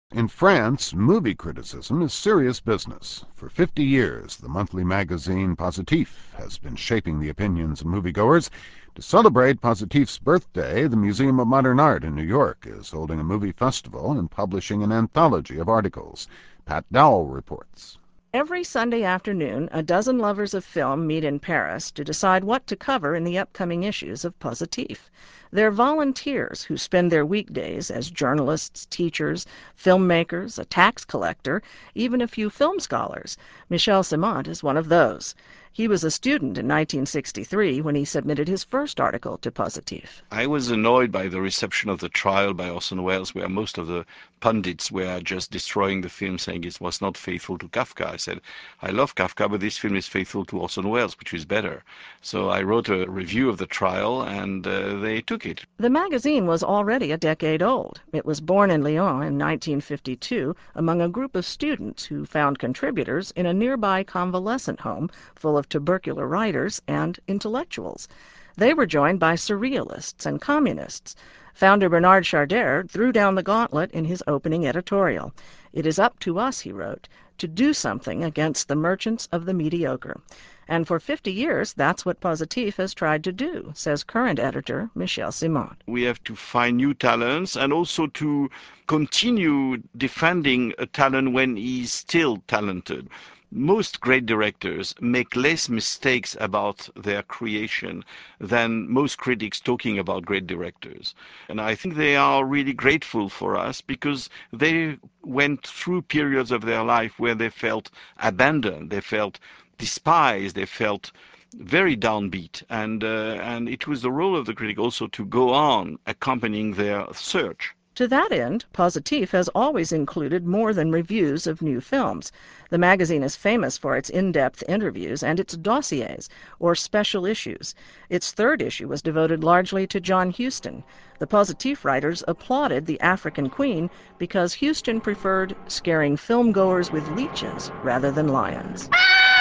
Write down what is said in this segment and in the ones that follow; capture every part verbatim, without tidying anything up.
In France, movie criticism is serious business. For fifty years, the monthly magazine Positif has been shaping the opinions of moviegoers. To celebrate Positif's birthday, the Museum of Modern Art in New York is holding a movie festival and publishing an anthology of articles. Pat Dowell reports. Every Sunday afternoon, a dozen lovers of film meet in Paris to decide what to cover in the upcoming issues of Positif. They're volunteers who spend their weekdays as journalists, teachers, filmmakers, a tax collector, even a few film scholars. Michel Simont is one of those. He was a student in nineteen sixty-three when he submitted his first article to Positif. I was annoyed by the reception of the trial by Orson Welles, where most of the pundits were just destroying the film, saying it was not faithful to Kafka. I said, I love Kafka, but this film is faithful to Orson Welles, which is better. So I wrote a review of the trial, and uh, they took it. The magazine was already a decade old. It was born in Lyon in nineteen fifty-two among a group of students who found contributors in a nearby convalescent home full of tubercular writers and intellectuals. They were joined by surrealists and communists. Founder Bernard Charder threw down the gauntlet in his opening editorial. It is up to us, he wrote, to do something against the merchants of the mediocre. And for fifty years, that's what Positif has tried to do, says current editor Michel Simont. We have to find new talents and also to continue defending a talent when he's still talented. Most great directors make less mistakes about their creation than most critics talking about great directors. And I think they are really grateful for us because they went through periods of their life where they felt abandoned, they felt despised, they felt very downbeat. And, uh, and it was the role of the critic also to go on accompanying their search. To that end, Positif has always included more than reviews of new films. The magazine is famous for its in-depth interviews and its dossiers, or special issues. Its third issue was devoted largely to John Huston. The Positif writers applauded The African Queen because Huston preferred scaring filmgoers with leeches rather than lions.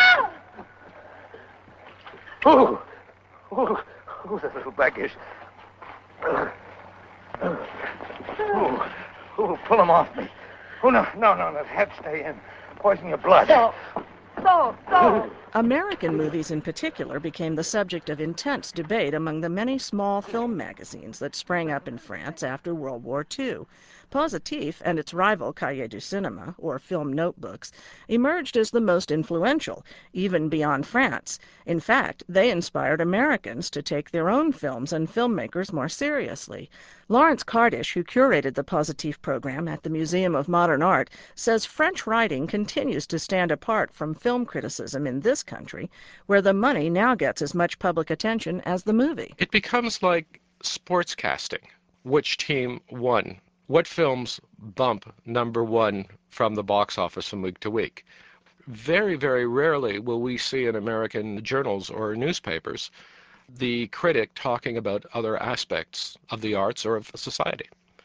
Oh, oh, oh, that little blackish. Uh, uh. Oh, oh, pull him off me. Oh, no, no, no, let Hep stay in. Poison your blood. So, so, so. American movies in particular became the subject of intense debate among the many small film magazines that sprang up in France after World War Two. Positif and its rival Cahiers du Cinéma, or Film Notebooks, emerged as the most influential, even beyond France. In fact, they inspired Americans to take their own films and filmmakers more seriously. Lawrence Kardish, who curated the Positif program at the Museum of Modern Art, says French writing continues to stand apart from film criticism in this country, where the money now gets as much public attention as the movie. It becomes like sportscasting. Which team won? What films bump number one from the box office from week to week? Very, very rarely will we see in American journals or newspapers the critic talking about other aspects of the arts or of society.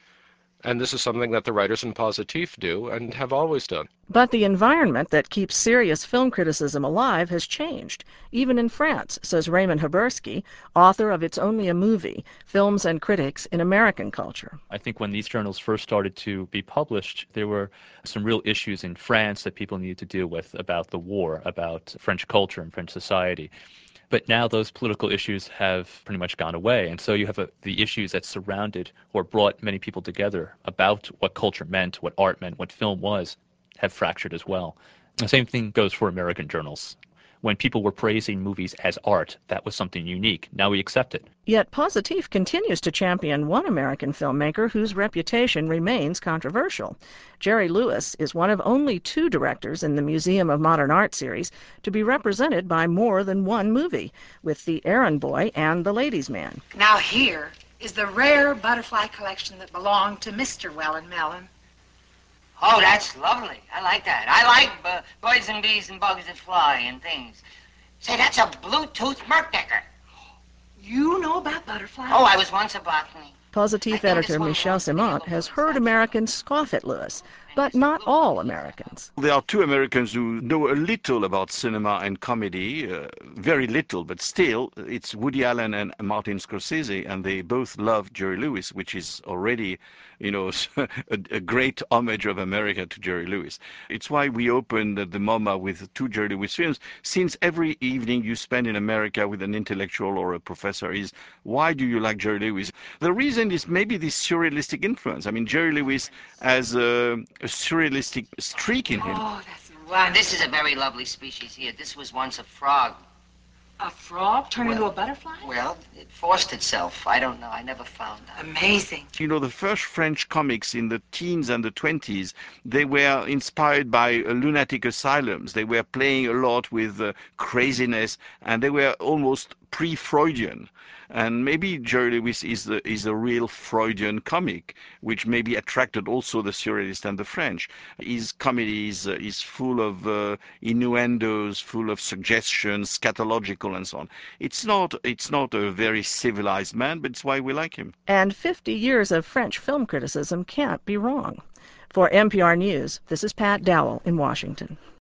And this is something that the writers in Positif do and have always done. But the environment that keeps serious film criticism alive has changed, even in France, says Raymond Habersky, author of It's Only a Movie, Films and Critics in American Culture. I think when these journals first started to be published, there were some real issues in France that people needed to deal with about the war, about French culture and French society. But now those political issues have pretty much gone away, and so you have a, the issues that surrounded or brought many people together about what culture meant, what art meant, what film was, have fractured as well. The same thing goes for American journals. When people were praising movies as art, that was something unique. Now we accept it. Yet Positif continues to champion one American filmmaker whose reputation remains controversial. Jerry Lewis is one of only two directors in the Museum of Modern Art series to be represented by more than one movie, with The Errand Boy and The Ladies' Man. Now here is the rare butterfly collection that belonged to Mister Wellen Mellon. Oh, that's lovely. I like that. I like uh, birds and bees and bugs that fly and things. Say, that's a Bluetooth Merkdecker. You know about butterflies? Oh, I was once a botany. Positif editor Michel Simont has heard Americans scoff at Lewis, but not all Americans. There are two Americans who know a little about cinema and comedy, uh, very little, but still, it's Woody Allen and Martin Scorsese, and they both love Jerry Lewis, which is already, you know, a, a great homage of America to Jerry Lewis. It's why we opened the MoMA with two Jerry Lewis films, since every evening you spend in America with an intellectual or a professor is, why do you like Jerry Lewis? The reason is maybe this surrealistic influence. I mean, Jerry Lewis has a, a surrealistic streak in him. Oh, that's wow. This is a very lovely species here. This was once a frog. A frog turned Well- into a butterfly? Well, it forced itself. I don't know. I never found out. Amazing. You know, the first French comics in the teens and the twenties, they were inspired by uh, lunatic asylums. They were playing a lot with uh, craziness, and they were almost pre-Freudian. And maybe Jerry Lewis is the, is a real Freudian comic, which maybe attracted also the surrealists and the French. His comedy is, uh, is full of uh, innuendos, full of suggestions, scatological and so on. It's not, it's not a very civilized man, but it's why we like him. And fifty years of French film criticism can't be wrong. For N P R News, this is Pat Dowell in Washington.